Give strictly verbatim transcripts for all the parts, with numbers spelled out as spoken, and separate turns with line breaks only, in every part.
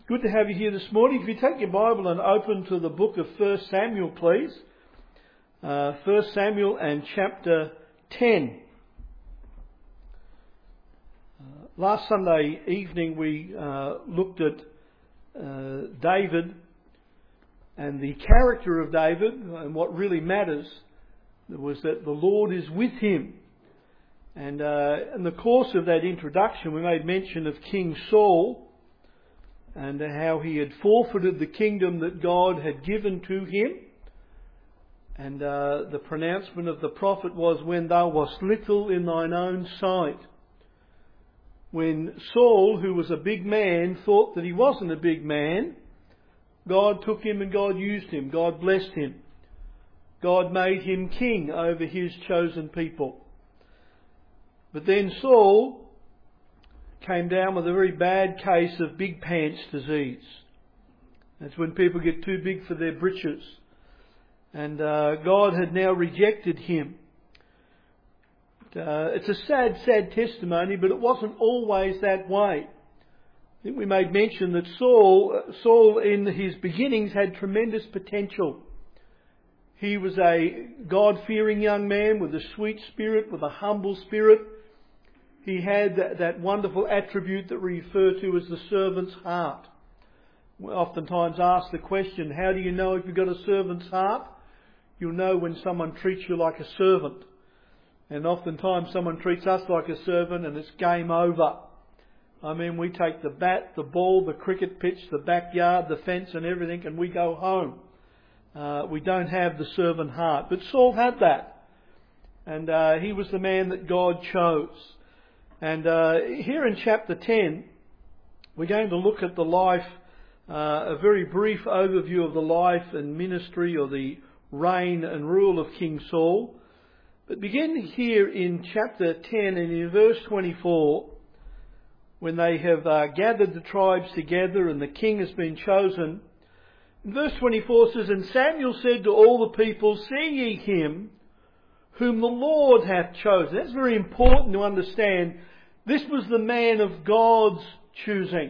Good to have you here this morning. If you take your Bible and open to the book of First Samuel, please. Uh, First Samuel and chapter ten. Uh, last Sunday evening we uh, looked at uh, David and the character of David, and what really matters was that the Lord is with him. And uh, in the course of that introduction we made mention of King Saul, and how he had forfeited the kingdom that God had given to him. And uh, the pronouncement of the prophet was, when thou wast little in thine own sight. When Saul, who was a big man, thought that he wasn't a big man, God took him and God used him. God blessed him. God made him king over his chosen people. But then Saul came down with a very bad case of big pants disease. That's when people get too big for their britches. And uh, God had now rejected him. Uh, it's a sad, sad testimony, but it wasn't always that way. I think we made mention that Saul, Saul in his beginnings had tremendous potential. He was a God-fearing young man with a sweet spirit, with a humble spirit. He had that, that wonderful attribute that we refer to as the servant's heart. We oftentimes ask the question, how do you know if you've got a servant's heart? You'll know when someone treats you like a servant. And oftentimes someone treats us like a servant and it's game over. I mean, we take the bat, the ball, the cricket pitch, the backyard, the fence and everything, and we go home. Uh, we don't have the servant heart. But Saul had that. And uh, he was the man that God chose. And uh, here in chapter ten, we're going to look at the life, uh, a very brief overview of the life and ministry or the reign and rule of King Saul. But begin here in chapter ten and in verse twenty-four, when they have uh, gathered the tribes together and the king has been chosen. And verse twenty-four says, And Samuel said to all the people, See ye him whom the Lord hath chosen. That's very important to understand. This was the man of God's choosing.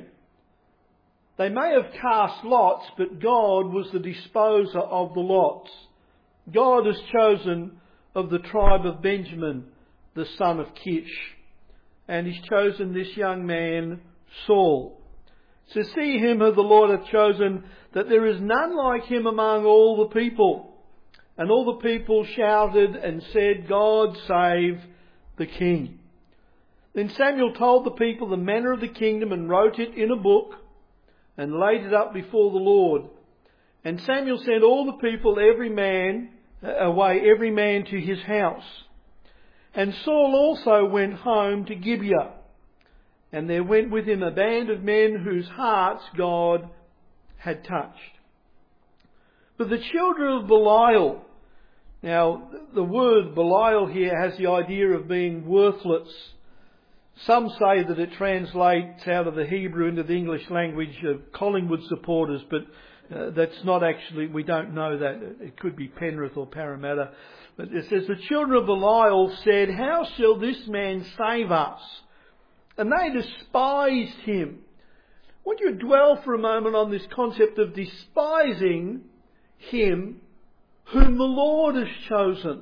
They may have cast lots, but God was the disposer of the lots. God has chosen of the tribe of Benjamin, the son of Kish. And he's chosen this young man, Saul. So see him who the Lord hath chosen, that there is none like him among all the people. And all the people shouted and said, God save the king. Then Samuel told the people the manner of the kingdom and wrote it in a book and laid it up before the Lord. And Samuel sent all the people, every man, away, every man to his house. And Saul also went home to Gibeah. And there went with him a band of men whose hearts God had touched. But the children of Belial, now the word Belial here has the idea of being worthless. Some say that it translates out of the Hebrew into the English language of Collingwood supporters, but uh, that's not actually, we don't know that. It could be Penrith or Parramatta. But it says, the children of Belial said, How shall this man save us? And they despised him. I want you to dwell for a moment on this concept of despising him whom the Lord has chosen.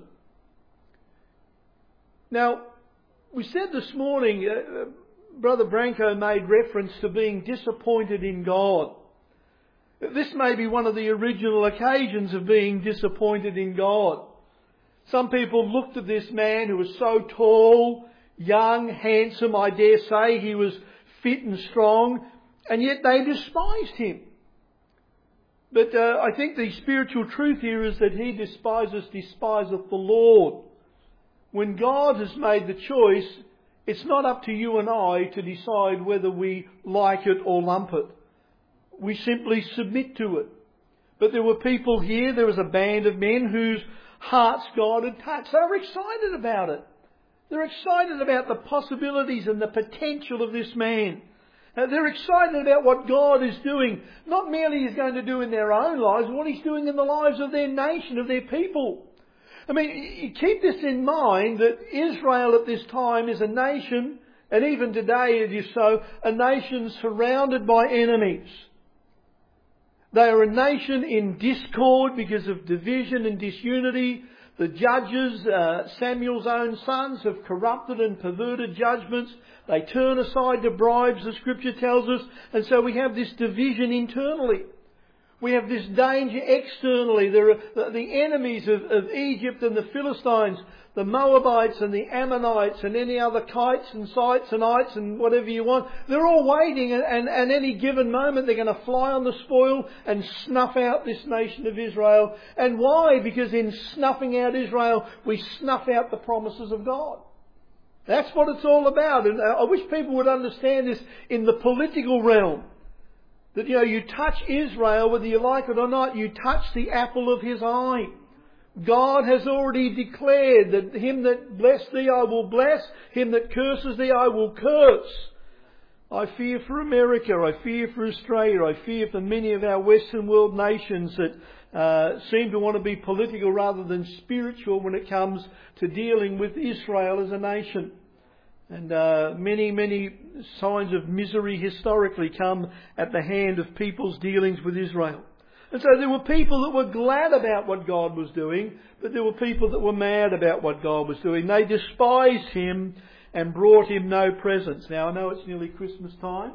Now, we said this morning, uh, Brother Branco made reference to being disappointed in God. This may be one of the original occasions of being disappointed in God. Some people looked at this man who was so tall, young, handsome, I dare say he was fit and strong, and yet they despised him. But uh, I think the spiritual truth here is that he despises, despiseth the Lord. When God has made the choice, it's not up to you and I to decide whether we like it or lump it. We simply submit to it. But there were people here, there was a band of men whose hearts God had touched. They were excited about it. They're excited about the possibilities and the potential of this man. Uh, they're excited about what God is doing. Not merely He's going to do in their own lives, but what He's doing in the lives of their nation, of their people. I mean, you keep this in mind that Israel at this time is a nation, and even today it is so, a nation surrounded by enemies. They are a nation in discord because of division and disunity. The judges, uh, Samuel's own sons, have corrupted and perverted judgments. They turn aside to bribes, the Scripture tells us. And so we have this division internally. We have this danger externally. There are the enemies of, of Egypt and the Philistines, the Moabites and the Ammonites and any other kites and sites and ites and whatever you want. They're all waiting, and, and, and any given moment they're going to fly on the spoil and snuff out this nation of Israel. And why? Because in snuffing out Israel, we snuff out the promises of God. That's what it's all about. And I wish people would understand this in the political realm. That, you know, you touch Israel, whether you like it or not, you touch the apple of His eye. God has already declared that him that bless thee I will bless, him that curses thee I will curse. I fear for America, I fear for Australia, I fear for many of our Western world nations that uh, seem to want to be political rather than spiritual when it comes to dealing with Israel as a nation. And uh, many, many signs of misery historically come at the hand of people's dealings with Israel. And so there were people that were glad about what God was doing, but there were people that were mad about what God was doing. They despised Him and brought Him no presents. Now, I know it's nearly Christmas time,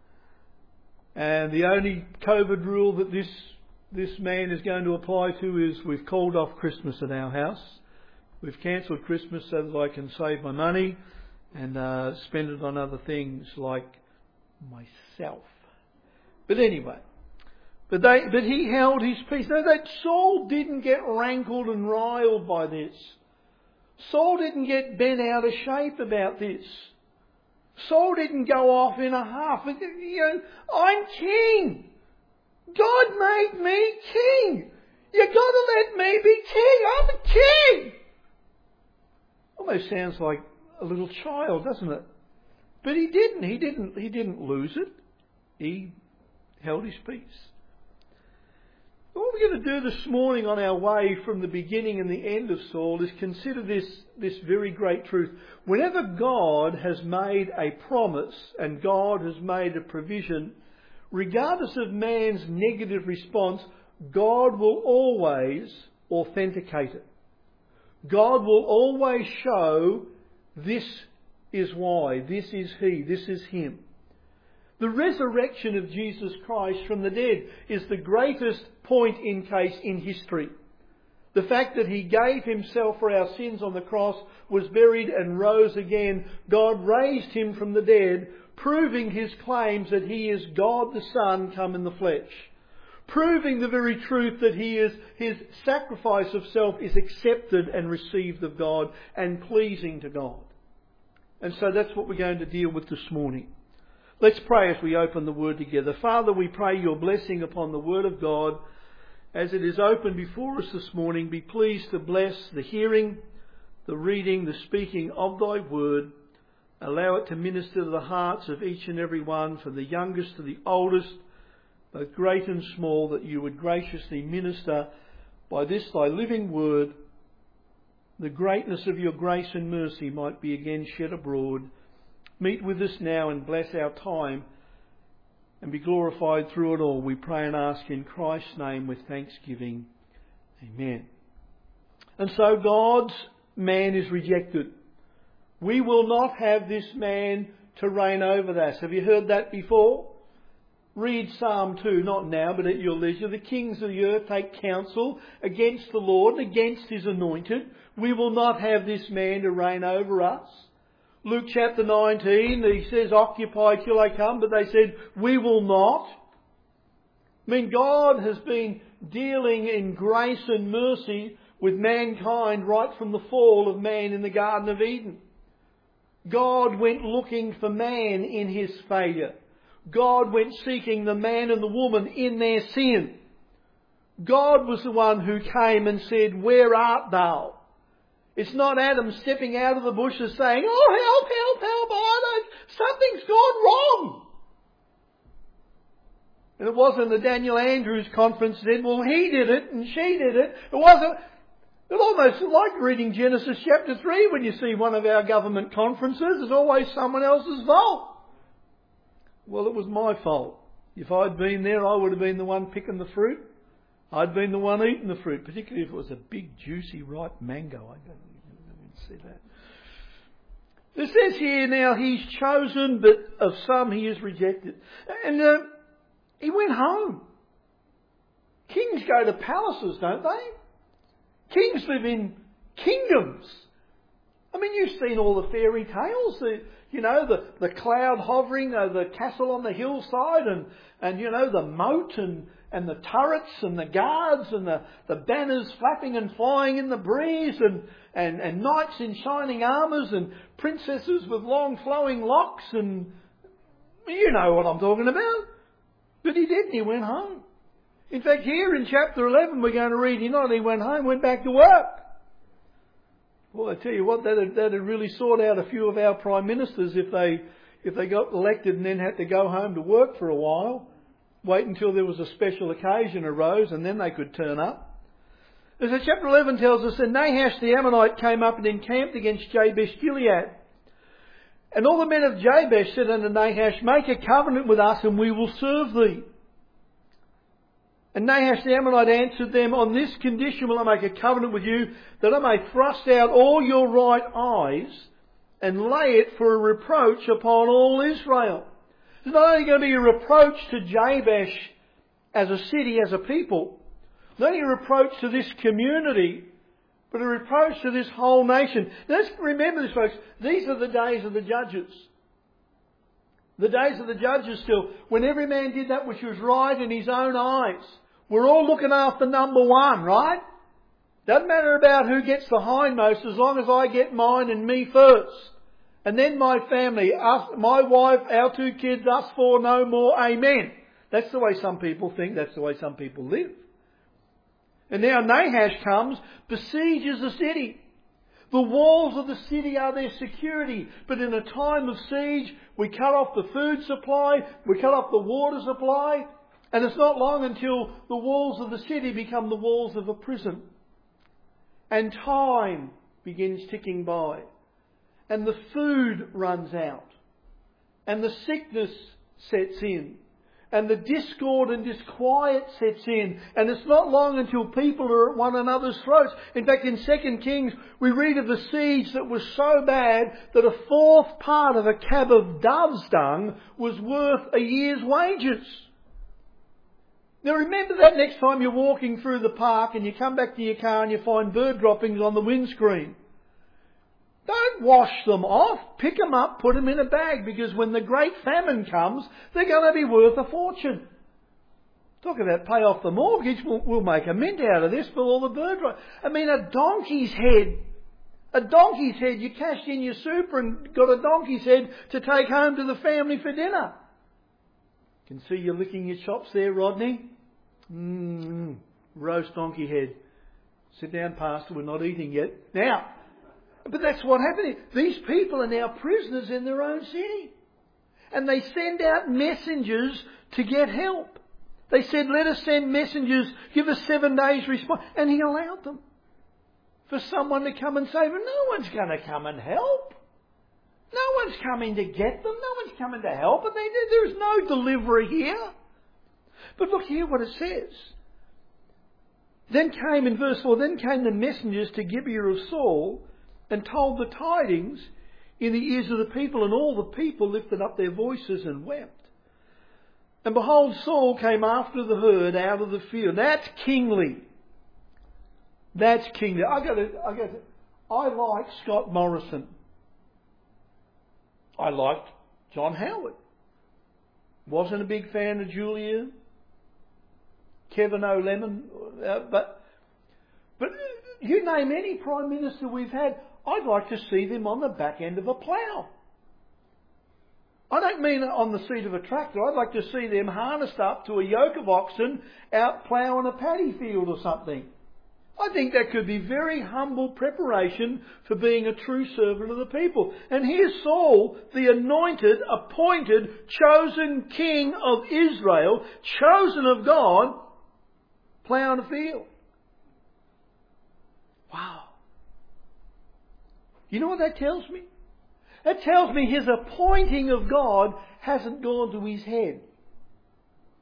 and the only COVID rule that this this man is going to apply to is we've called off Christmas at our house. We've cancelled Christmas so that I can save my money and uh, spend it on other things like myself. But anyway, but they, but he held his peace. No, that Saul didn't get rankled and riled by this. Saul didn't get bent out of shape about this. Saul didn't go off in a huff. You know, I'm king. God made me king. You got to let me be king. I'm a king. Almost sounds like a little child, doesn't it? But he didn't. He didn't. He didn't lose it. He held his peace. What we're going to do this morning on our way from the beginning and the end of Saul is consider this, this very great truth. Whenever God has made a promise and God has made a provision, regardless of man's negative response, God will always authenticate it. God will always show this is why, this is He, this is Him. The resurrection of Jesus Christ from the dead is the greatest point in case in history. The fact that He gave Himself for our sins on the cross, was buried and rose again. God raised Him from the dead, proving His claims that He is God the Son come in the flesh. Proving the very truth that He is, His sacrifice of self is accepted and received of God and pleasing to God. And so that's what we're going to deal with this morning. Let's pray as we open the Word together. Father, we pray Your blessing upon the Word of God. As it is open before us this morning, be pleased to bless the hearing, the reading, the speaking of Thy Word. Allow it to minister to the hearts of each and every one, from the youngest to the oldest, both great and small, that You would graciously minister by this Thy living Word. The greatness of Your grace and mercy might be again shed abroad. Meet with us now and bless our time and be glorified through it all. We pray and ask in Christ's name with thanksgiving. Amen. And so God's man is rejected. We will not have this man to reign over us. Have you heard that before? Read Psalm two, not now, but at your leisure. The kings of the earth take counsel against the Lord and against His anointed. We will not have this man to reign over us. Luke chapter nineteen, He says, occupy till I come, but they said, we will not. I mean, God has been dealing in grace and mercy with mankind right from the fall of man in the Garden of Eden. God went looking for man in his failure. God went seeking the man and the woman in their sin. God was the one who came and said, where art thou? It's not Adam stepping out of the bushes saying, oh, help, help, help, I don't, something's gone wrong. And it wasn't the Daniel Andrews conference said, well, he did it and she did it. It wasn't, it's almost like reading Genesis chapter three when you see one of our government conferences. It's always someone else's fault. Well, it was my fault. If I'd been there, I would have been the one picking the fruit. I'd been the one eating the fruit, particularly if it was a big, juicy, ripe mango. I didn't see that. It says here now, he's chosen, but of some he is rejected. And uh, he went home. Kings go to palaces, don't they? Kings live in kingdoms. I mean, you've seen all the fairy tales, the, you know, the, the cloud hovering over the castle on the hillside and, and you know, the moat and, and the turrets and the guards and the, the banners flapping and flying in the breeze and, and, and knights in shining armours and princesses with long flowing locks and you know what I'm talking about. But he didn't, he went home. In fact, here in chapter eleven we're going to read, you know, he went home, went back to work. Well, I tell you what, that'd, that'd really sort out a few of our prime ministers if they if they got elected and then had to go home to work for a while, wait until there was a special occasion arose and then they could turn up. As so chapter eleven tells us that Nahash the Ammonite came up and encamped against Jabesh Gilead. And all the men of Jabesh said unto Nahash, make a covenant with us and we will serve thee. And Nahash the Ammonite answered them, on this condition will I make a covenant with you, that I may thrust out all your right eyes and lay it for a reproach upon all Israel. It's not only going to be a reproach to Jabesh as a city, as a people, not only a reproach to this community, but a reproach to this whole nation. Now, let's remember this, folks. These are the days of the judges. The days of the judges still, when every man did that which was right in his own eyes. We're all looking after number one, right? Doesn't matter about who gets the hindmost as long as I get mine and me first. And then my family, us, my wife, our two kids, us four, no more, amen. That's the way some people think, that's the way some people live. And now Nahash comes, besieges the city. The walls of the city are their security. But in a time of siege, we cut off the food supply, we cut off the water supply, and it's not long until the walls of the city become the walls of a prison. And time begins ticking by. And the food runs out. And the sickness sets in. And the discord and disquiet sets in. And it's not long until people are at one another's throats. In fact, in Second Kings, we read of the siege that was so bad that a fourth part of a cab of dove's dung was worth a year's wages. Now remember that next time you're walking through the park and you come back to your car and you find bird droppings on the windscreen. Don't wash them off. Pick them up, put them in a bag, because when the great famine comes, they're going to be worth a fortune. Talk about pay off the mortgage. We'll, we'll make a mint out of this for all the bird droppings. I mean, a donkey's head. A donkey's head. You cashed in your super and got a donkey's head to take home to the family for dinner. Can see you licking your chops there, Rodney. Mmm, roast donkey head. Sit down, Pastor, we're not eating yet. Now, but that's what happened. These people are now prisoners in their own city. And they send out messengers to get help. They said, let us send messengers, give us seven days response. And he allowed them. For someone to come and save them. No one's going to come and help. No one's coming to get them. No one's coming to help. And they, there's no delivery here. But look here what it says. Then came, in verse four, then came the messengers to Gibeah of Saul and told the tidings in the ears of the people. And all the people lifted up their voices and wept. And behold, Saul came after the herd out of the field. That's kingly. That's kingly. I got to, I got to, I like Scott Morrison. I liked John Howard. Wasn't a big fan of Julia, Kevin O'Lemon, uh, but but you name any Prime Minister we've had, I'd like to see them on the back end of a plough. I don't mean on the seat of a tractor. I'd like to see them harnessed up to a yoke of oxen out ploughing a paddy field or something. I think that could be very humble preparation for being a true servant of the people. And here's Saul, the anointed, appointed, chosen king of Israel, chosen of God, ploughing a field. Wow. You know what that tells me? That tells me his appointing of God hasn't gone to his head.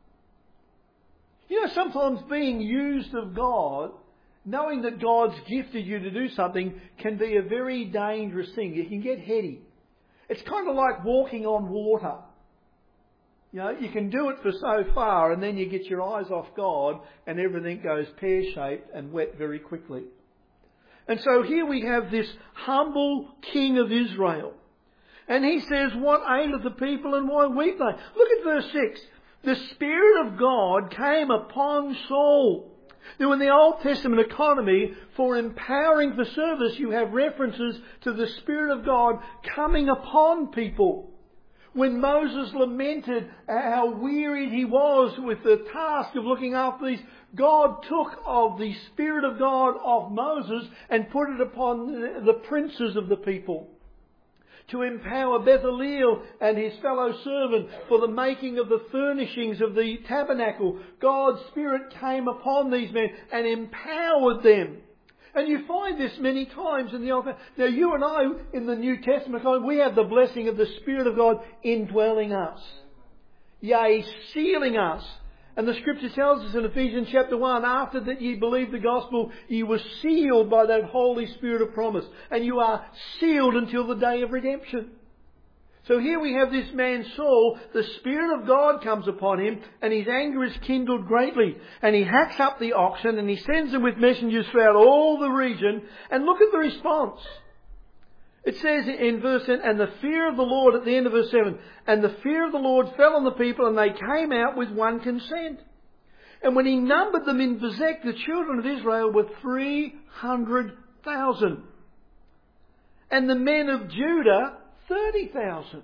You know, sometimes being used of God, knowing that God's gifted you to do something, can be a very dangerous thing. You can get heady. It's kind of like walking on water. You know, you can do it for so far and then you get your eyes off God and everything goes pear-shaped and wet very quickly. And so here we have this humble king of Israel. And he says, what aileth the people and why weep they? Look at verse six. The Spirit of God came upon Saul. Now in the Old Testament economy, for empowering for service, you have references to the Spirit of God coming upon people. When Moses lamented how wearied he was with the task of looking after these, God took of the Spirit of God of Moses and put it upon the princes of the people to empower Bezaleel and his fellow servant for the making of the furnishings of the tabernacle. God's Spirit came upon these men and empowered them. And you find this many times in the Old Testament. Now you and I, in the New Testament, we have the blessing of the Spirit of God indwelling us. Yea, sealing us. And the Scripture tells us in Ephesians chapter one, after that ye believed the gospel, ye were sealed by that Holy Spirit of promise. And you are sealed until the day of redemption. So here we have this man Saul, the Spirit of God comes upon him and his anger is kindled greatly. And he hacks up the oxen and he sends them with messengers throughout all the region. And look at the response. It says in verse ten, and the fear of the Lord at the end of verse seven, and the fear of the Lord fell on the people and they came out with one consent. And when he numbered them in Bezek, the children of Israel were three hundred thousand. And the men of Judah, thirty thousand.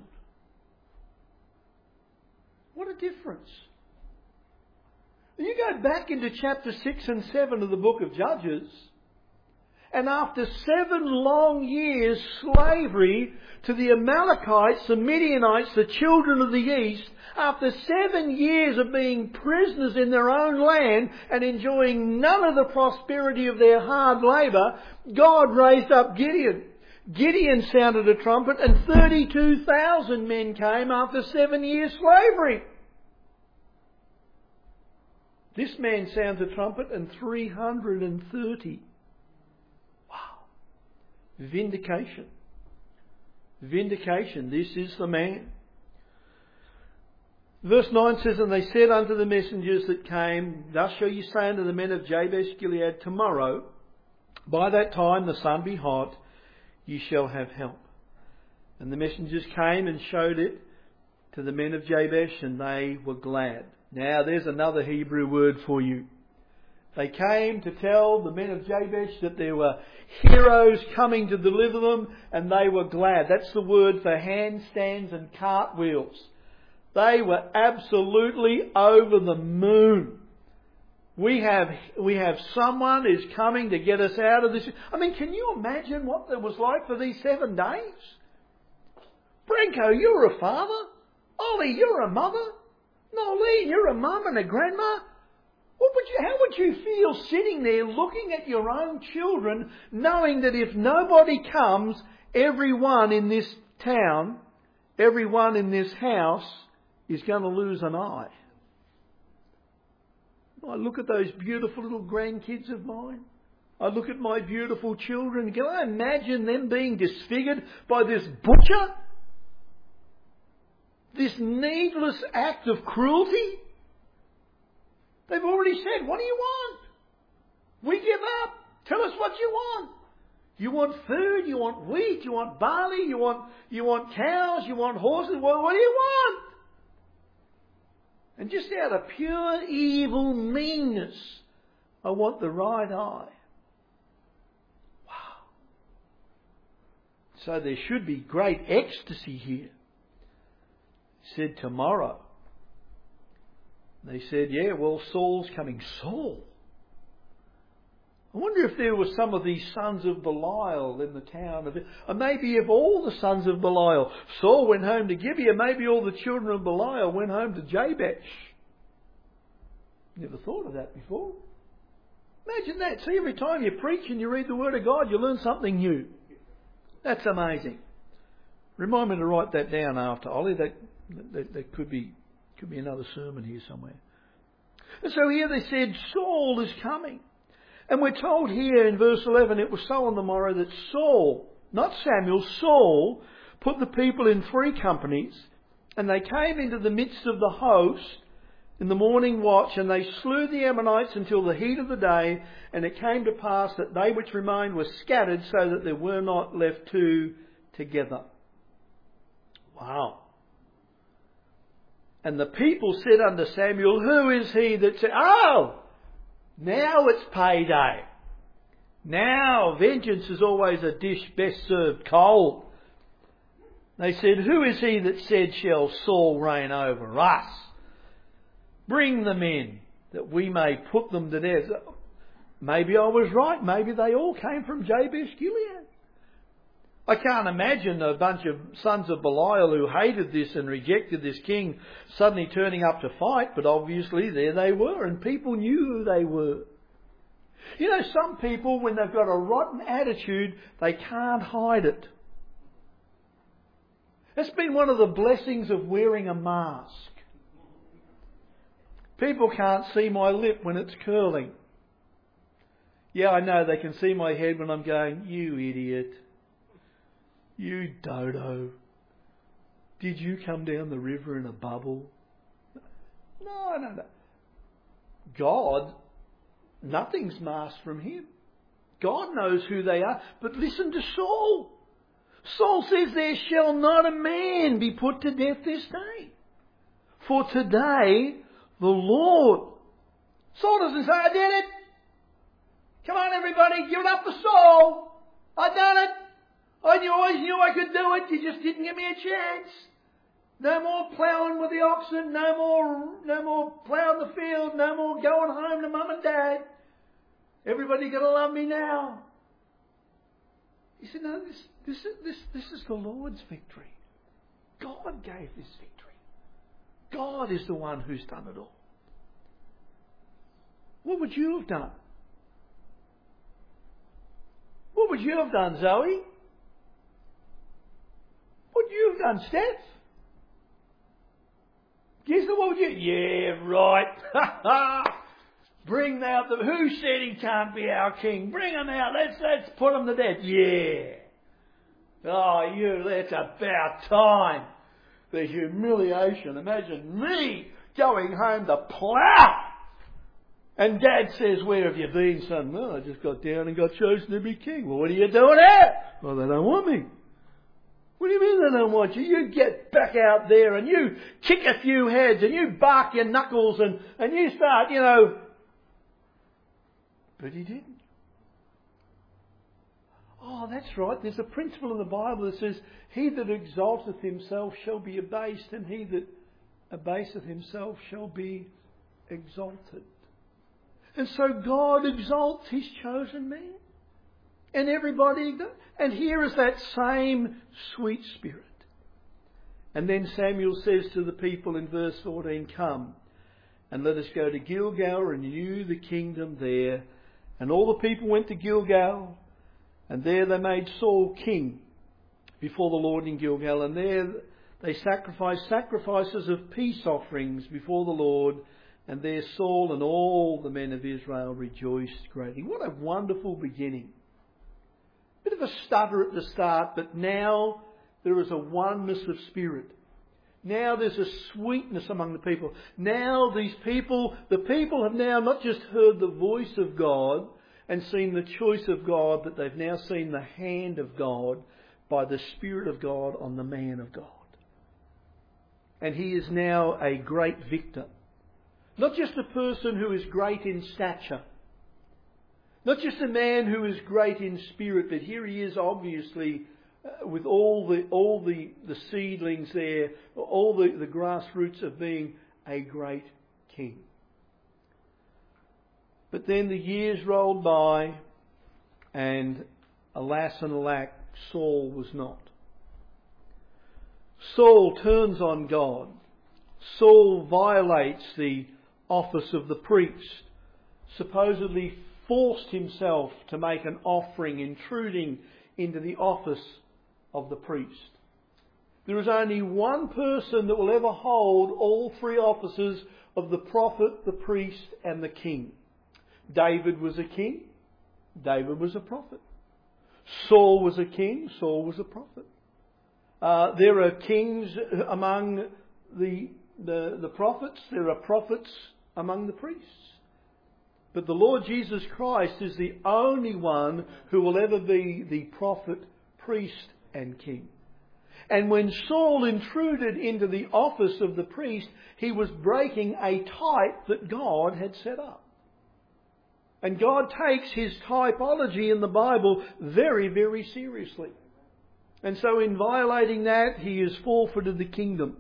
What a difference. You go back into chapter six and seven of the book of Judges, and after seven long years slavery to the Amalekites, the Midianites, the children of the east, after seven years of being prisoners in their own land and enjoying none of the prosperity of their hard labour, God raised up Gideon. Gideon sounded a trumpet and thirty-two thousand men came after seven years slavery. This man sounds a trumpet and three hundred thirty. Wow. Vindication. Vindication. This is the man. Verse nine says, and they said unto the messengers that came, thus shall you say unto the men of Jabesh Gilead, tomorrow, by that time the sun be hot, ye shall have help. And the messengers came and showed it to the men of Jabesh, and they were glad. Now there's another Hebrew word for you. They came to tell the men of Jabesh that there were heroes coming to deliver them, and they were glad. That's the word for handstands and cartwheels. They were absolutely over the moon. We have we have someone who's coming to get us out of this. I mean, can you imagine what it was like for these seven days? Branko, you're a father. Ollie, you're a mother. Nolene, you're a mum and a grandma. What would you, how would you feel sitting there looking at your own children, knowing that if nobody comes, everyone in this town, everyone in this house is going to lose an eye? I look at those beautiful little grandkids of mine. I look at my beautiful children. Can I imagine them being disfigured by this butcher? This needless act of cruelty? They've already said, what do you want? We give up. Tell us what you want. You want food, you want wheat, you want barley, you want, you want cows, you want horses. What, what do you want? And just out of pure evil meanness, I want the right eye. Wow. So there should be great ecstasy here. Said tomorrow. They said, yeah, well, Saul's coming. Saul? I wonder if there were some of these sons of Belial in the town. Of, or maybe if all the sons of Belial, Saul went home to Gibeah, maybe all the children of Belial went home to Jabesh. Never thought of that before. Imagine that. See, every time you preach and you read the Word of God, you learn something new. That's amazing. Remind me to write that down after, Ollie. That, that, that could be could be another sermon here somewhere. And so here they said, Saul is coming. And we're told here in verse eleven, it was so on the morrow that Saul, not Samuel, Saul, put the people in three companies, and they came into the midst of the host in the morning watch, and they slew the Ammonites until the heat of the day, and it came to pass that they which remained were scattered, so that there were not left two together. Wow. And the people said unto Samuel, Who is he that said, Oh, now it's payday. Now vengeance is always a dish best served cold. They said, Who is he that said, Shall Saul reign over us? Bring them in, that we may put them to death. Maybe I was right. Maybe they all came from Jabesh Gilead. I can't imagine a bunch of sons of Belial who hated this and rejected this king suddenly turning up to fight, but obviously there they were, and people knew who they were. You know, some people, when they've got a rotten attitude, they can't hide it. That's been one of the blessings of wearing a mask. People can't see my lip when it's curling. Yeah, I know they can see my head when I'm going, You idiot. You dodo. Did you come down the river in a bubble? No, no, no. God, nothing's masked from him. God knows who they are. But listen to Saul. Saul says, There shall not a man be put to death this day. For today the Lord. Saul doesn't say, I did it. Come on everybody, give it up for Saul. I done it. I knew, always knew I could do it. You just didn't give me a chance. No more ploughing with the oxen. No more, no more ploughing the field. No more going home to mum and dad. Everybody got to love me now. He said, no, this, this, is, this, this is the Lord's victory. God gave this victory. God is the one who's done it all. What would you have done? What would you have done, Zoe? What would you have done, Steph? Guess what would you? Yeah, right. Bring out the... Who said he can't be our king? Bring him out. Let's let's put him to death. Yeah. Oh, you. That's about time. The humiliation. Imagine me going home to plough. And Dad says, Where have you been, son? Well, I just got down and got chosen to be king. Well, what are you doing there? Well, they don't want me. What do you mean they don't want you? You get back out there and you kick a few heads and you bark your knuckles and, and you start, you know. But he didn't. Oh, that's right. There's a principle in the Bible that says, He that exalteth himself shall be abased, and he that abaseth himself shall be exalted. And so God exalts His chosen man. And everybody does. And here is that same sweet Spirit. And then Samuel says to the people in verse fourteen, Come, and let us go to Gilgal, renew the kingdom there. And all the people went to Gilgal, and there they made Saul king before the Lord in Gilgal. And there they sacrificed sacrifices of peace offerings before the Lord. And there Saul and all the men of Israel rejoiced greatly. What a wonderful beginning. Bit of a stutter at the start, but now there is a oneness of spirit. Now there's a sweetness among the people. Now these people, the people have now not just heard the voice of God and seen the choice of God, but they've now seen the hand of God by the Spirit of God on the man of God. And he is now a great victor. Not just a person who is great in stature. Not just a man who is great in spirit, but here he is obviously uh, with all the all the, the seedlings there, all the, the grassroots of being a great king. But then the years rolled by, and alas and alack, Saul was not. Saul turns on God. Saul violates the office of the priest, supposedly forced himself to make an offering, intruding into the office of the priest. There is only one person that will ever hold all three offices of the prophet, the priest and the king. David was a king. David was a prophet. Saul was a king. Saul was a prophet. Uh, there are kings among the, the, the prophets. There are prophets among the priests. But the Lord Jesus Christ is the only one who will ever be the prophet, priest and king. And when Saul intruded into the office of the priest, he was breaking a type that God had set up. And God takes his typology in the Bible very, very seriously. And so in violating that, he has forfeited the kingdom.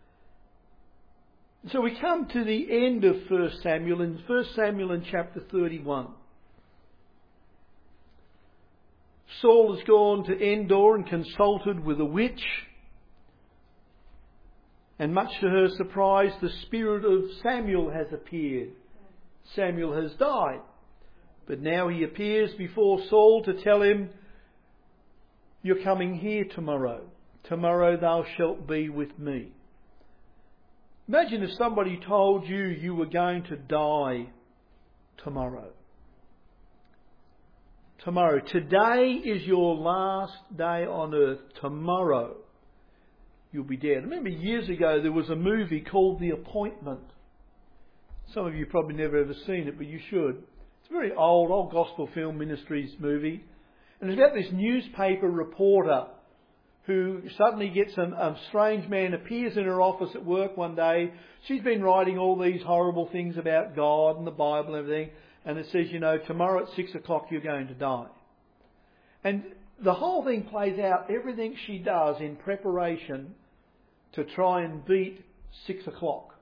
So we come to the end of First Samuel, in First Samuel in chapter thirty-one. Saul has gone to Endor and consulted with a witch. And much to her surprise, the spirit of Samuel has appeared. Samuel has died. But now he appears before Saul to tell him, "You're coming here tomorrow. Tomorrow thou shalt be with me." Imagine if somebody told you you were going to die tomorrow. Tomorrow. Today is your last day on earth. Tomorrow you'll be dead. I remember years ago there was a movie called The Appointment. Some of you probably never ever seen it, but you should. It's a very old, old Gospel Film Ministries movie. And it's about this newspaper reporter who suddenly gets a, a strange man, appears in her office at work one day. She's been writing all these horrible things about God and the Bible and everything. And it says, you know, tomorrow at six o'clock you're going to die. And the whole thing plays out, everything she does in preparation to try and beat six o'clock.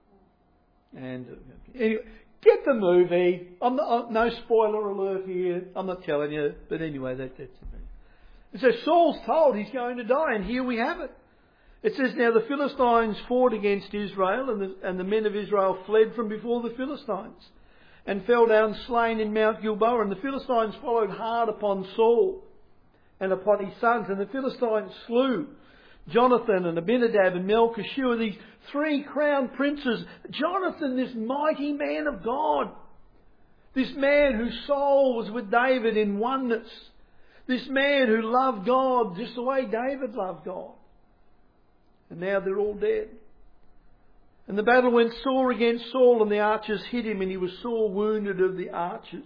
And anyway, get the movie. I'm not, no spoiler alert here. I'm not telling you. But anyway, that, that's it. And so Saul's told he's going to die, and here we have it. It says, now the Philistines fought against Israel, and the, and the men of Israel fled from before the Philistines, and fell down slain in Mount Gilboa. And the Philistines followed hard upon Saul and upon his sons, and the Philistines slew Jonathan and Abinadab and Melchishua, these three crowned princes. Jonathan, this mighty man of God, this man whose soul was with David in oneness. This man who loved God just the way David loved God. And now they're all dead. And the battle went sore against Saul, and the archers hit him, and he was sore wounded of the archers.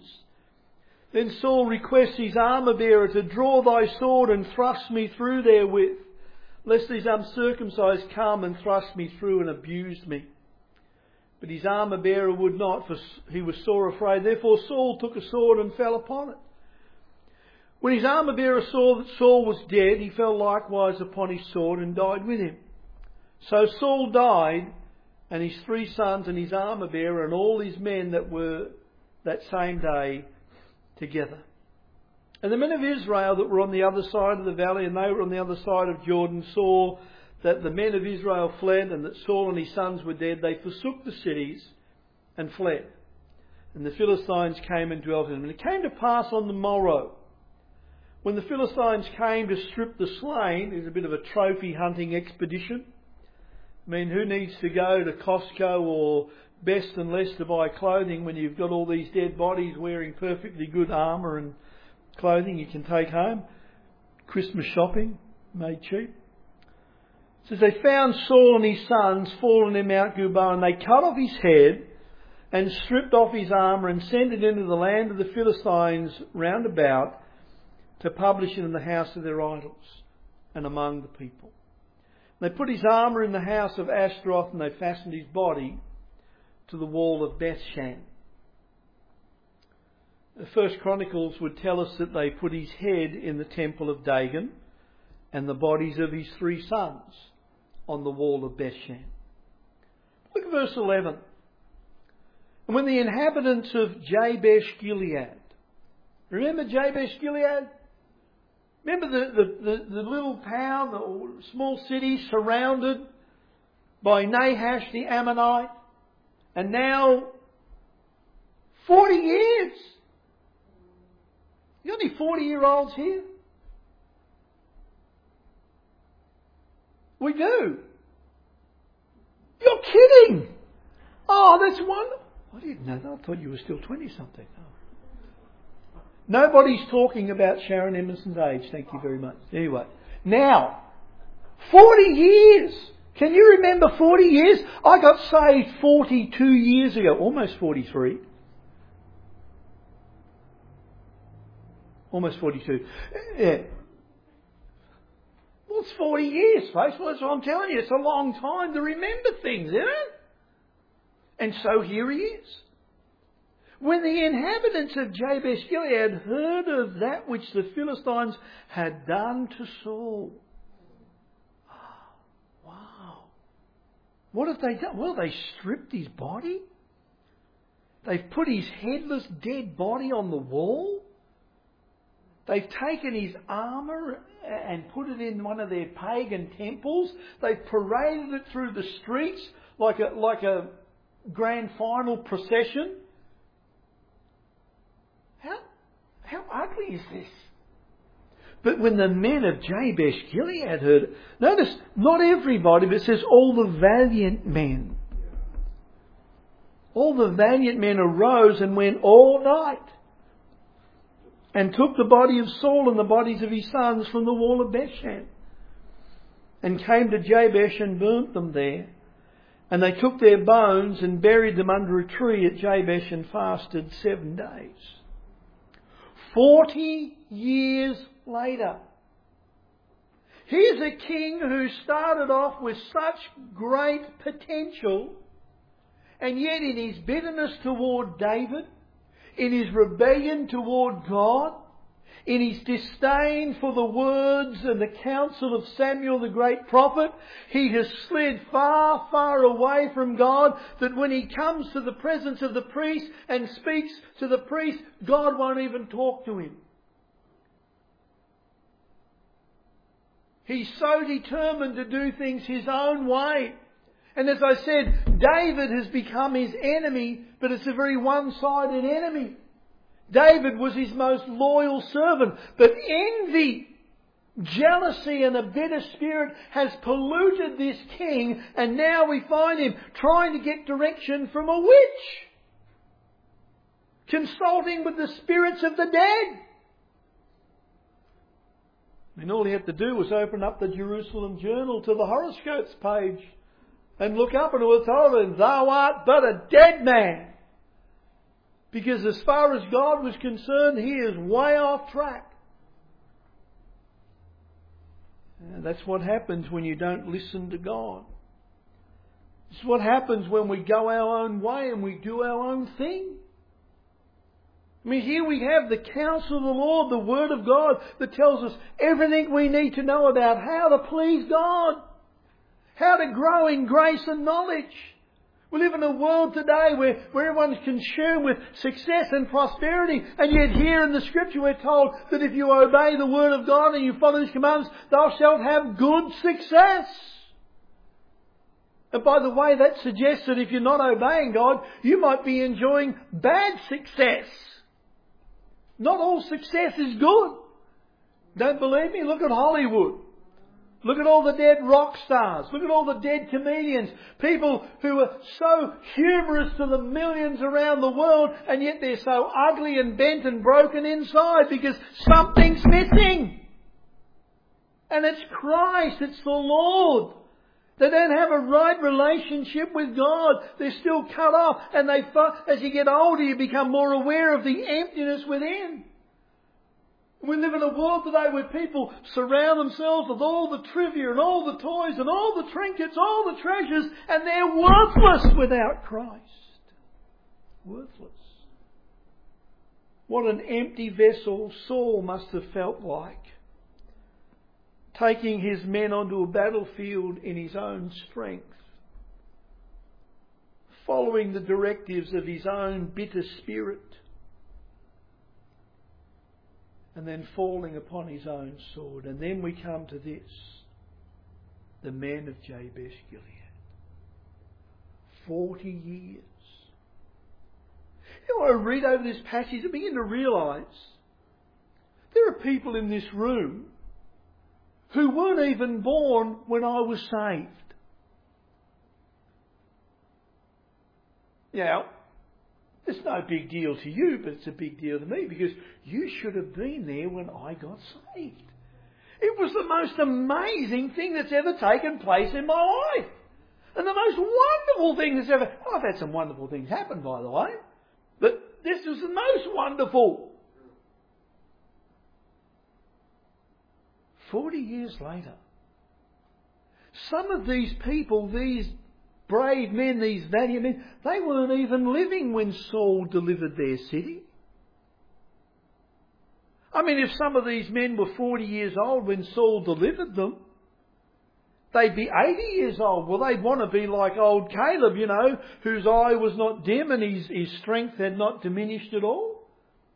Then Saul requests his armour bearer to draw thy sword and thrust me through therewith, lest these uncircumcised come and thrust me through and abuse me. But his armour bearer would not, for he was sore afraid. Therefore Saul took a sword and fell upon it. When his armour bearer saw that Saul was dead, he fell likewise upon his sword and died with him. So Saul died, and his three sons and his armour bearer and all his men that were that same day together. And the men of Israel that were on the other side of the valley, and they were on the other side of Jordan, saw that the men of Israel fled, and that Saul and his sons were dead. They forsook the cities and fled. And the Philistines came and dwelt in them. And it came to pass on the morrow, when the Philistines came to strip the slain, it was a bit of a trophy hunting expedition. I mean, who needs to go to Costco or Best and Less to buy clothing when you've got all these dead bodies wearing perfectly good armour and clothing you can take home? Christmas shopping, made cheap. It says they found Saul and his sons fallen in Mount Gilboa, and they cut off his head and stripped off his armour and sent it into the land of the Philistines round about, to publish it in the house of their idols and among the people. They put his armour in the house of Ashtaroth, and they fastened his body to the wall of Bethshan. The First Chronicles would tell us that they put his head in the temple of Dagon, and the bodies of his three sons on the wall of Bethshan. Look at verse eleven. And when the inhabitants of Jabesh Gilead, remember Jabesh Gilead? Remember the, the, the, the little town, the small city surrounded by Nahash the Ammonite? And now, forty years. You got any forty-year-olds here? We do. You're kidding. Oh, that's wonderful. I didn't know that. I thought you were still twenty-something. Oh. Nobody's talking about Sharon Emerson's age. Thank you very much. Anyway. Now, forty years. Can you remember forty years? I got saved forty-two years ago. Almost forty-three. Almost forty-two. Yeah. Well, it's forty years, folks. Well, that's what I'm telling you. It's a long time to remember things, isn't it? And so here he is. When the inhabitants of Jabesh Gilead heard of that which the Philistines had done to Saul. Wow. What have they done? Well, they stripped his body. They've put his headless dead body on the wall. They've taken his armour and put it in one of their pagan temples. They've paraded it through the streets like a, like a grand final procession. How, how ugly is this? But when the men of Jabesh Gilead heard it, notice, not everybody, but it says all the valiant men. All the valiant men arose and went all night and took the body of Saul and the bodies of his sons from the wall of Bethshan, and came to Jabesh and burnt them there. And they took their bones and buried them under a tree at Jabesh and fasted seven days. Forty years later, here's a king who started off with such great potential, and yet in his bitterness toward David, in his rebellion toward God, in his disdain for the words and the counsel of Samuel the great prophet, he has slid far, far away from God, that when he comes to the presence of the priest and speaks to the priest, God won't even talk to him. He's so determined to do things his own way. And as I said, David has become his enemy, but it's a very one-sided enemy. David was his most loyal servant, but envy, jealousy and a bitter spirit has polluted this king, and now we find him trying to get direction from a witch, consulting with the spirits of the dead. I mean, all he had to do was open up the Jerusalem Journal to the horoscopes page and look up, and it was told him, "Thou art but a dead man." Because as far as God was concerned, he is way off track. And that's what happens when you don't listen to God. It's what happens when we go our own way and we do our own thing. I mean, here we have the counsel of the Lord, the Word of God, that tells us everything we need to know about how to please God, how to grow in grace and knowledge. We live in a world today where, where everyone's consumed with success and prosperity, and yet here in the Scripture we're told that if you obey the Word of God and you follow His commands, thou shalt have good success. And by the way, that suggests that if you're not obeying God, you might be enjoying bad success. Not all success is good. Don't believe me? Look at Hollywood. Look at all the dead rock stars. Look at all the dead comedians. People who are so humorous to the millions around the world, and yet they're so ugly and bent and broken inside because something's missing. And it's Christ. It's the Lord. They don't have a right relationship with God. They're still cut off. And they, as you get older, you become more aware of the emptiness within. We live in a world today where people surround themselves with all the trivia and all the toys and all the trinkets, all the treasures, and they're worthless without Christ. Worthless. What an empty vessel Saul must have felt like, taking his men onto a battlefield in his own strength, following the directives of his own bitter spirit, and then falling upon his own sword. And then we come to this. The men of Jabesh Gilead. Forty years. You know, I read over this passage and begin to realise there are people in this room who weren't even born when I was saved. Now, it's no big deal to you, but it's a big deal to me because you should have been there when I got saved. It was the most amazing thing that's ever taken place in my life. And the most wonderful thing that's ever... I've had some wonderful things happen, by the way. But this was the most wonderful. Forty years later, some of these people, these brave men, these valiant men, they weren't even living when Saul delivered their city. I mean, if some of these men were forty years old when Saul delivered them, they'd be eighty years old. Well, they'd want to be like old Caleb, you know, whose eye was not dim and his, his strength had not diminished at all.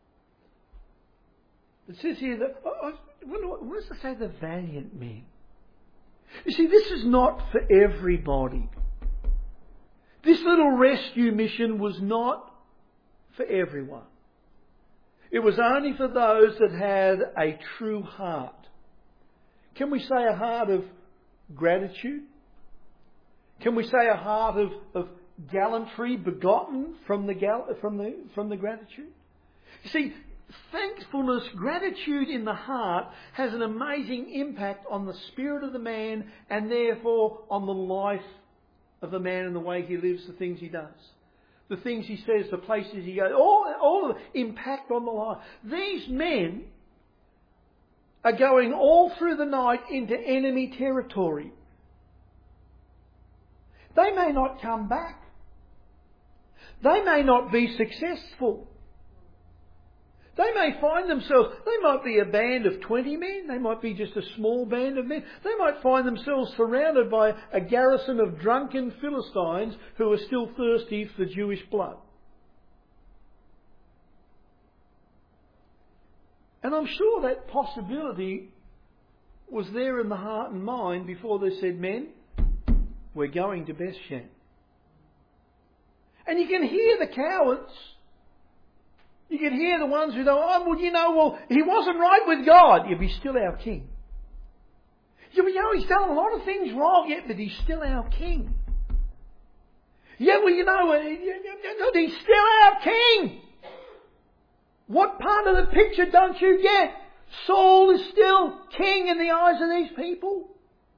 It says here that, oh, what does it say, the valiant men? You see, this is not for everybody. This little rescue mission was not for everyone. It was only for those that had a true heart. Can we say a heart of gratitude? Can we say a heart of, of gallantry begotten from the, gal, from, the, from the gratitude? You see, thankfulness, gratitude in the heart has an amazing impact on the spirit of the man and therefore on the life of the man and the way he lives, the things he does. The things he says, the places he goes, all, all of the impact on the life. These men are going all through the night into enemy territory. They may not come back. They may not be successful. They may find themselves, they might be a band of twenty men, they might be just a small band of men. They might find themselves surrounded by a garrison of drunken Philistines who are still thirsty for Jewish blood. And I'm sure that possibility was there in the heart and mind before they said, men, we're going to Bethshan. And you can hear the cowards. You can hear the ones who go, oh, well, you know, well, he wasn't right with God. Yeah, but he's still our king. Yeah, but you know, he's done a lot of things wrong, yet, but he's still our king. Yeah, well, you know, he's still our king. What part of the picture don't you get? Saul is still king in the eyes of these people.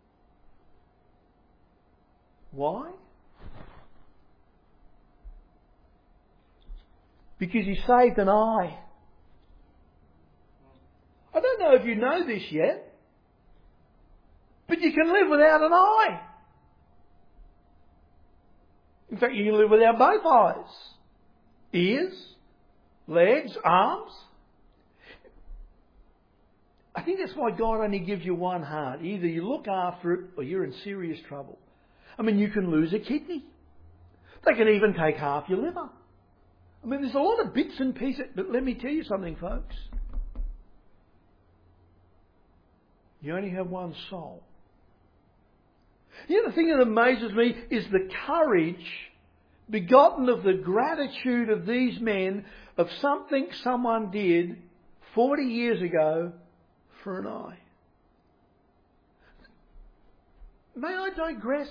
Why? Because he saved an eye. I don't know if you know this yet, but you can live without an eye. In fact, you can live without both eyes. Ears, legs, arms. I think that's why God only gives you one heart. Either you look after it or you're in serious trouble. I mean, you can lose a kidney. They can even take half your liver. I mean, there's a lot of bits and pieces, but let me tell you something, folks. You only have one soul. You know, the thing that amazes me is the courage begotten of the gratitude of these men of something someone did forty years ago for an eye. May I digress?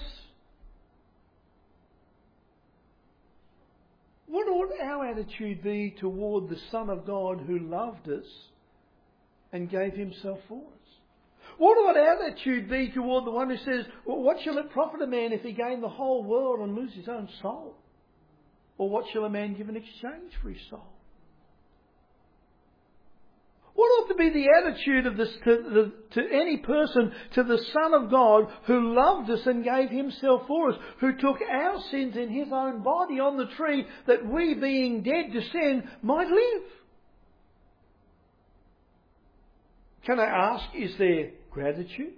What ought our attitude be toward the Son of God who loved us and gave himself for us? What ought our attitude be toward the one who says, well, what shall it profit a man if he gain the whole world and lose his own soul? Or what shall a man give in exchange for his soul? What ought to be the attitude of this to, the, to any person, to the Son of God who loved us and gave himself for us, who took our sins in his own body on the tree that we, being dead to sin, might live? Can I ask, is there gratitude?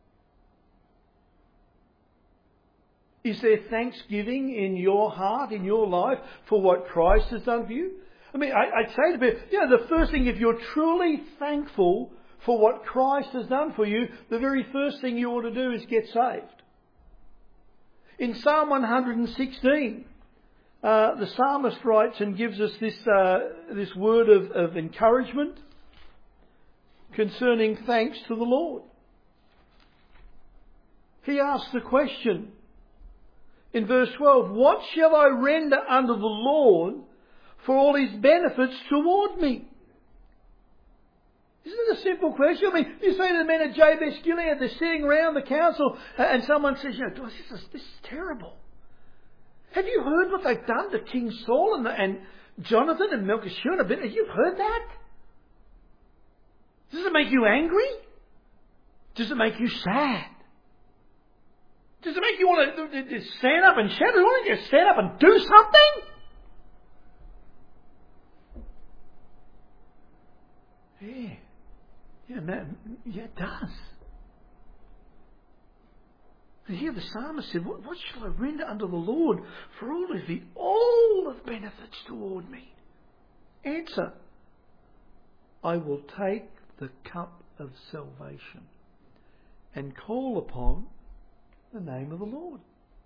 Is there thanksgiving in your heart, in your life, for what Christ has done for you? I mean, I, I'd say to people, you know, the first thing, if you're truly thankful for what Christ has done for you, the very first thing you ought to do is get saved. In Psalm one sixteen, uh, the psalmist writes and gives us this uh, this word of, of encouragement concerning thanks to the Lord. He asks the question, In verse twelve, what shall I render unto the Lord for all his benefits toward me? Isn't it a simple question? I mean, you say to the men at Jabesh Gilead, they're sitting around the council, and someone says, you know, this is, this is terrible. Have you heard what they've done to King Saul and, the, and Jonathan and Melchishua and Abednego? Have you heard that? Does it make you angry? Does it make you sad? Does it make you want to, to stand up and shout? Does it want you to stand up and do something? Yeah. Yeah, man, yeah, it does. And here the psalmist said, what, what shall I render unto the Lord for all of the all of benefits toward me? Answer. I will take the cup of salvation and call upon the name of the Lord.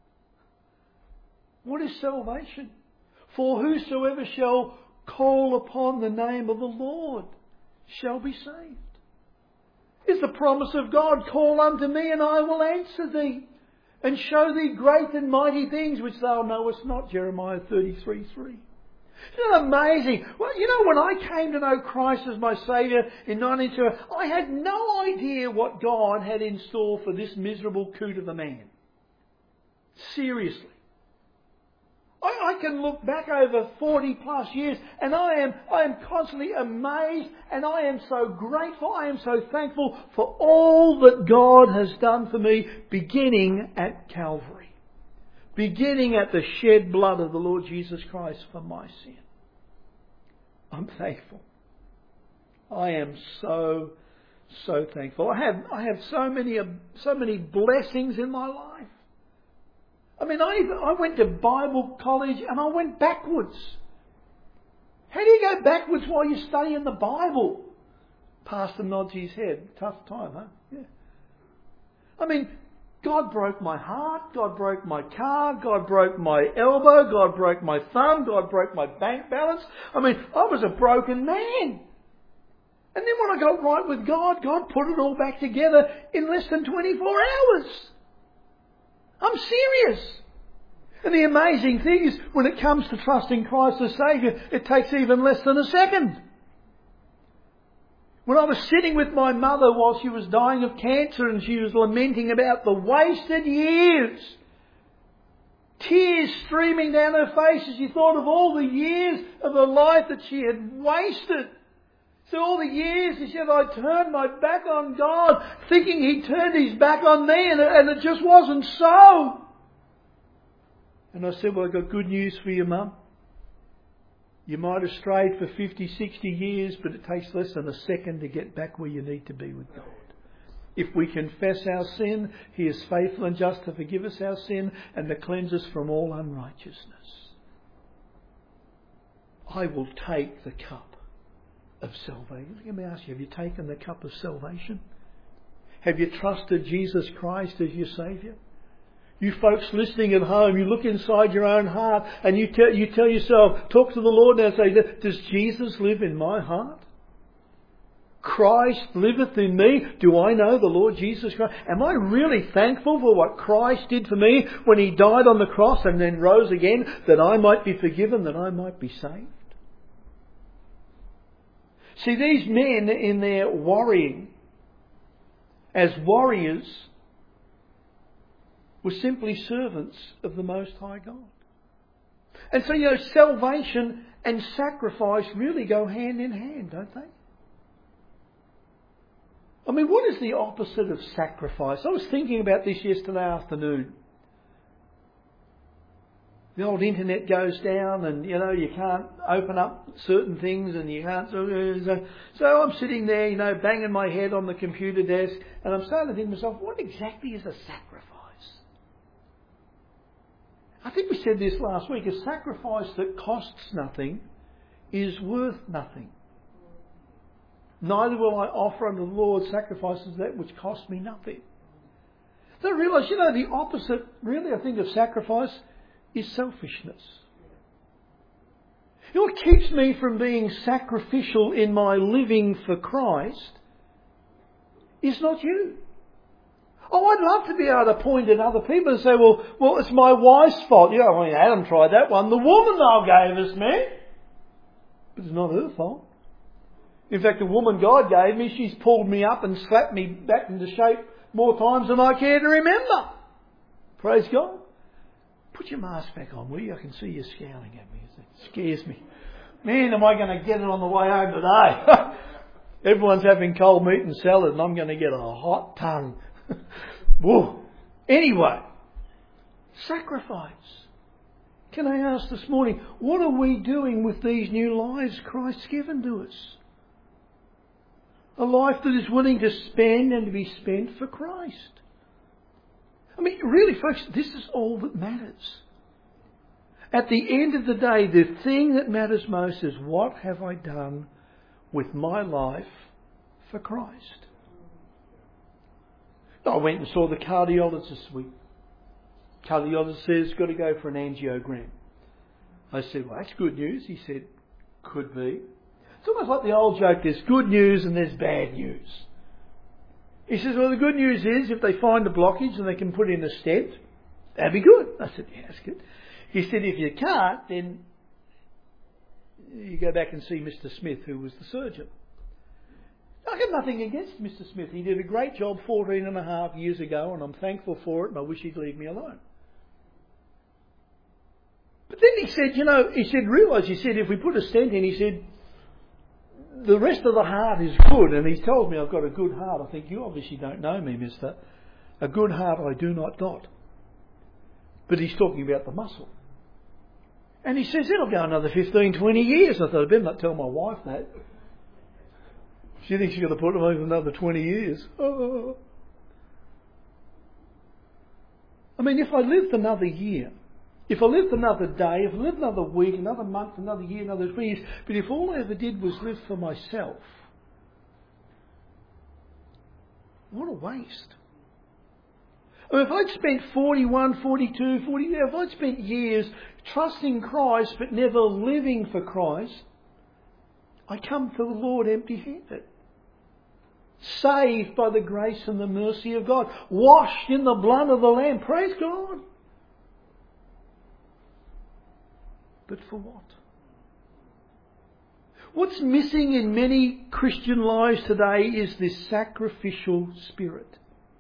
What is salvation? For whosoever shall call upon the name of the Lord shall be saved. Is the promise of God, call unto me and I will answer thee and show thee great and mighty things which thou knowest not. Jeremiah thirty-three three. Isn't it amazing? Well, you know, when I came to know Christ as my Saviour in nineteen seventy, I had no idea what God had in store for this miserable coot of a man. Seriously. I, I can look back over forty plus years and I am, I am constantly amazed and I am so grateful, I am so thankful for all that God has done for me, beginning at Calvary. Beginning at the shed blood of the Lord Jesus Christ for my sin. I'm thankful. I am so, so thankful. I have, I have so many, so many blessings in my life. I mean, I, I went to Bible college and I went backwards. How do you go backwards while you're studying the Bible? Pastor nods his head. Tough time, huh? Yeah. I mean, God broke my heart. God broke my car. God broke my elbow. God broke my thumb. God broke my bank balance. I mean, I was a broken man. And then when I got right with God, God put it all back together in less than twenty-four hours. I'm serious. And the amazing thing is, when it comes to trusting Christ as Saviour, it takes even less than a second. When I was sitting with my mother while she was dying of cancer and she was lamenting about the wasted years, tears streaming down her face as she thought of all the years of her life that she had wasted. So all the years, she said, I turned my back on God, thinking He turned His back on me, and it, and it just wasn't so. And I said, well, I've got good news for you, Mum. You might have strayed for fifty, sixty years, but it takes less than a second to get back where you need to be with God. If we confess our sin, He is faithful and just to forgive us our sin and to cleanse us from all unrighteousness. I will take the cup of salvation. Let me ask you, have you taken the cup of salvation? Have you trusted Jesus Christ as your Saviour? You folks listening at home, you look inside your own heart and you tell, you tell yourself, talk to the Lord now and say, does Jesus live in my heart? Christ liveth in me. Do I know the Lord Jesus Christ? Am I really thankful for what Christ did for me when He died on the cross and then rose again, that I might be forgiven, that I might be saved? See, these men in their worrying, as warriors, were simply servants of the Most High God. And so, you know, salvation and sacrifice really go hand in hand, don't they? I mean, what is the opposite of sacrifice? I was thinking about this yesterday afternoon. The old internet goes down and, you know, you can't open up certain things and you can't... So, so I'm sitting there, you know, banging my head on the computer desk and I'm starting to think to myself, what exactly is a sacrifice? I think we said this last week. A sacrifice that costs nothing is worth nothing. Neither will I offer unto the Lord sacrifices that which cost me nothing. So I realise, you know, the opposite, really, I think, of sacrifice is selfishness. You know, what keeps me from being sacrificial in my living for Christ is not you. Oh, I'd love to be able to point at other people and say, well, well, it's my wife's fault. Yeah, I mean, Adam tried that one. The woman thou gave us, man. But it's not her fault. In fact, the woman God gave me, she's pulled me up and slapped me back into shape more times than I care to remember. Praise God. Put your mask back on, will you? I can see you scowling at me. It scares me. Man, am I going to get it on the way home today? Everyone's having cold meat and salad and I'm going to get a hot tongue. Whoa. Anyway, sacrifice. Can I ask this morning, what are we doing with these new lives Christ's given to us? A life that is willing to spend and to be spent for Christ. I mean, really, folks, this is all that matters. At the end of the day, the thing that matters most is what have I done with my life for Christ? I went and saw the cardiologist this week. Cardiologist says, got to go for an angiogram. I said, well, that's good news. He said, could be. It's almost like the old joke, there's good news and there's bad news. He says, well, the good news is if they find a blockage and they can put in a stent, that'd be good. I said, yeah, that's good. He said, if you can't, then you go back and see Mister Smith, who was the surgeon. I have nothing against Mister Smith. He did a great job fourteen and a half years ago, and I'm thankful for it, and I wish he'd leave me alone. But then he said, you know, he said, realise, he said, if we put a stent in, he said, the rest of the heart is good. And he's told me I've got a good heart. I think you obviously don't know me, mister. A good heart I do not got. But he's talking about the muscle. And he says, it'll go another fifteen, twenty years. I thought, I better not tell my wife that. She thinks she's going to put it over another twenty years. Oh. I mean, if I lived another year, if I lived another day, if I lived another week, another month, another year, another twenty years, but if all I ever did was live for myself, what a waste. I mean, if I'd spent forty-one, forty-two, forty, if I'd spent years trusting Christ but never living for Christ, I come to the Lord empty-handed. Saved by the grace and the mercy of God. Washed in the blood of the Lamb. Praise God. But for what? What's missing in many Christian lives today is this sacrificial spirit.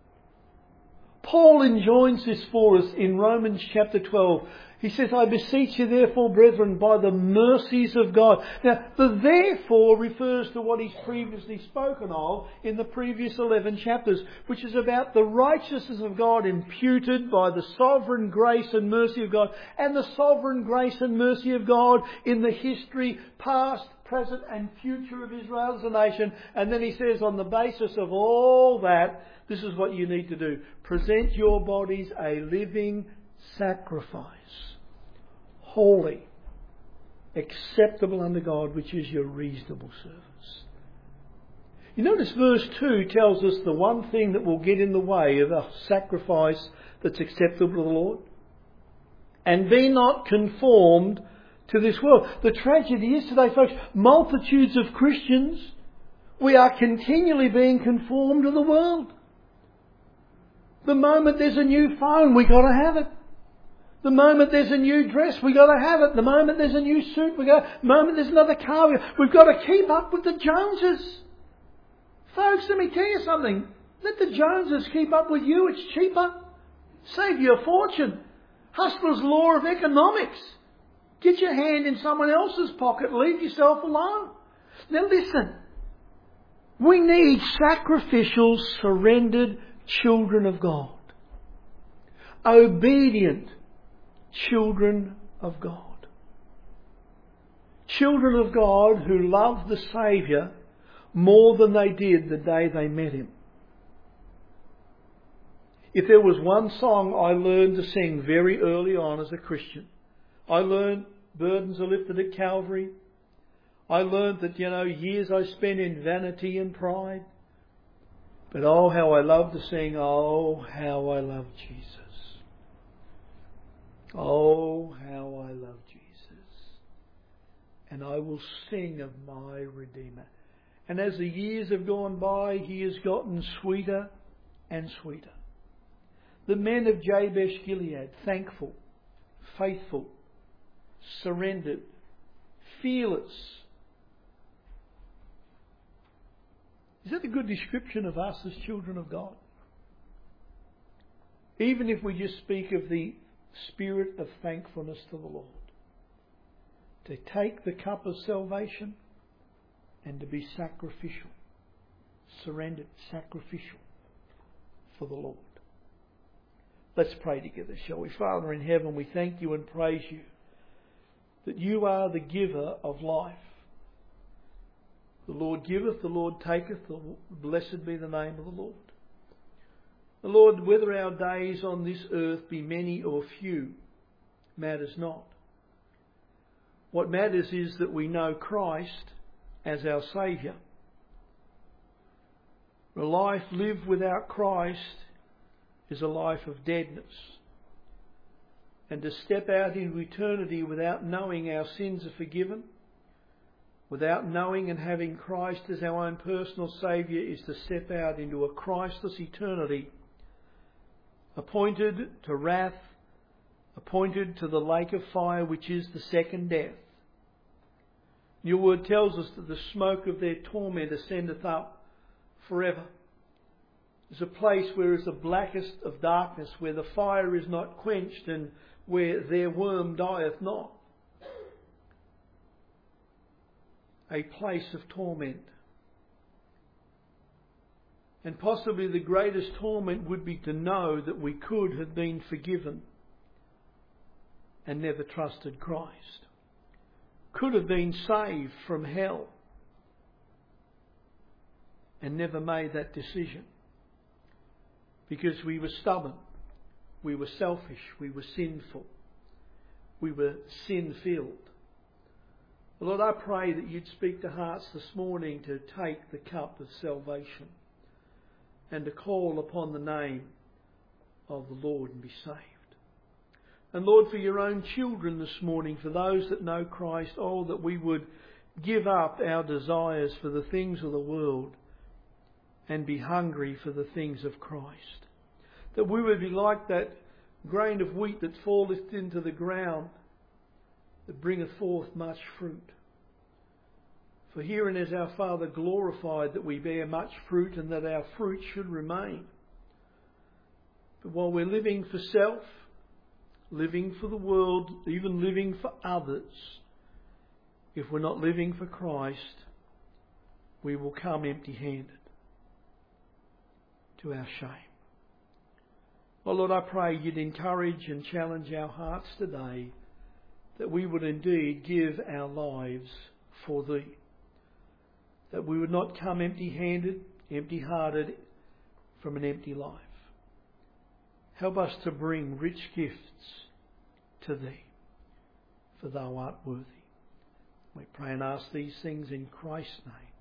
Paul enjoins this for us in Romans chapter twelve. He says, I beseech you therefore, brethren, by the mercies of God. Now, the therefore refers to what he's previously spoken of in the previous eleven chapters, which is about the righteousness of God imputed by the sovereign grace and mercy of God, and the sovereign grace and mercy of God in the history, past, present and future of Israel as a nation. And then he says, on the basis of all that, this is what you need to do. Present your bodies a living sacrifice, holy, acceptable unto God, which is your reasonable service. You notice verse two tells us the one thing that will get in the way of a sacrifice that's acceptable to the Lord. And be not conformed to this world. The tragedy is today, folks, multitudes of Christians, we are continually being conformed to the world. The moment there's a new phone, we got to have it. The moment there's a new dress, we got to have it. The moment there's a new suit, we got. The moment there's another car, we, we've got to keep up with the Joneses. Folks, let me tell you something. Let the Joneses keep up with you. It's cheaper. Save you a fortune. Hustler's law of economics. Get your hand in someone else's pocket. Leave yourself alone. Now listen. We need sacrificial, surrendered children of God. Obedient children of God. Children of God who love the Saviour more than they did the day they met Him. If there was one song I learned to sing very early on as a Christian, I learned burdens are lifted at Calvary. I learned that, you know, years I spent in vanity and pride. But oh, how I love to sing, oh, how I love Jesus. Oh, how I love Jesus. And I will sing of my Redeemer. And as the years have gone by, He has gotten sweeter and sweeter. The men of Jabesh Gilead, thankful, faithful, surrendered, fearless. Is that a good description of us as children of God? Even if we just speak of the spirit of thankfulness to the Lord. To take the cup of salvation and to be sacrificial. Surrendered, sacrificial for the Lord. Let's pray together, shall we? Father in heaven, we thank you and praise you that you are the giver of life. The Lord giveth, the Lord taketh, blessed be the name of the Lord. The Lord, whether our days on this earth be many or few, matters not. What matters is that we know Christ as our Saviour. A life lived without Christ is a life of deadness. And to step out into eternity without knowing our sins are forgiven, without knowing and having Christ as our own personal Saviour, is to step out into a Christless eternity, appointed to wrath, appointed to the lake of fire, which is the second death. Your word tells us that the smoke of their torment ascendeth up forever. There's a place where is the blackest of darkness, where the fire is not quenched and where their worm dieth not. A place of torment. And possibly the greatest torment would be to know that we could have been forgiven and never trusted Christ. Could have been saved from hell and never made that decision. Because we were stubborn, we were selfish, we were sinful, we were sin-filled. Lord, I pray that you'd speak to hearts this morning to take the cup of salvation and to call upon the name of the Lord and be saved. And Lord, for your own children this morning, for those that know Christ, oh, that we would give up our desires for the things of the world and be hungry for the things of Christ. That we would be like that grain of wheat that falleth into the ground, that bringeth forth much fruit. For herein is our Father glorified, that we bear much fruit and that our fruit should remain. But while we're living for self, living for the world, even living for others, if we're not living for Christ, we will come empty-handed to our shame. Oh Lord, I pray you'd encourage and challenge our hearts today, that we would indeed give our lives for Thee. That we would not come empty-handed, empty-hearted from an empty life. Help us to bring rich gifts to Thee, for Thou art worthy. We pray and ask these things in Christ's name.